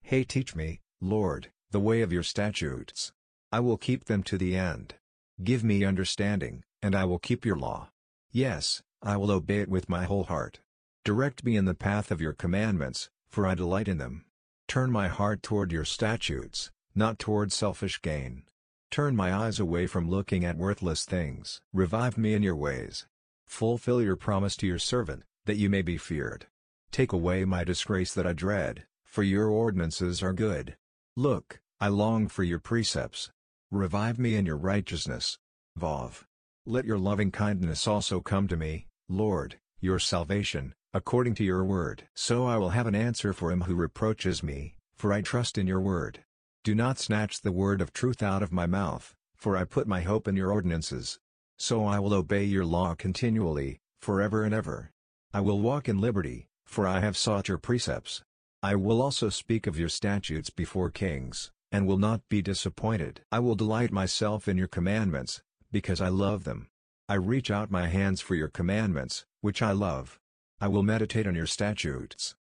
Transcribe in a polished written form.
Hey, teach me, Lord, the way of your statutes. I will keep them to the end. Give me understanding, and I will keep your law. Yes, I will obey it with my whole heart. Direct me in the path of your commandments, for I delight in them. Turn my heart toward your statutes, not toward selfish gain. Turn my eyes away from looking at worthless things. Revive me in your ways. Fulfill your promise to your servant, that you may be feared. Take away my disgrace that I dread, for your ordinances are good. Look, I long for your precepts. Revive me in your righteousness. Vav. Let your loving kindness also come to me, Lord, your salvation, according to your word. So I will have an answer for him who reproaches me, for I trust in your word. Do not snatch the word of truth out of my mouth, for I put my hope in your ordinances. So I will obey your law continually, forever and ever. I will walk in liberty, for I have sought your precepts. I will also speak of your statutes before kings, and will not be disappointed. I will delight myself in your commandments, because I love them. I reach out my hands for your commandments, which I love. I will meditate on your statutes.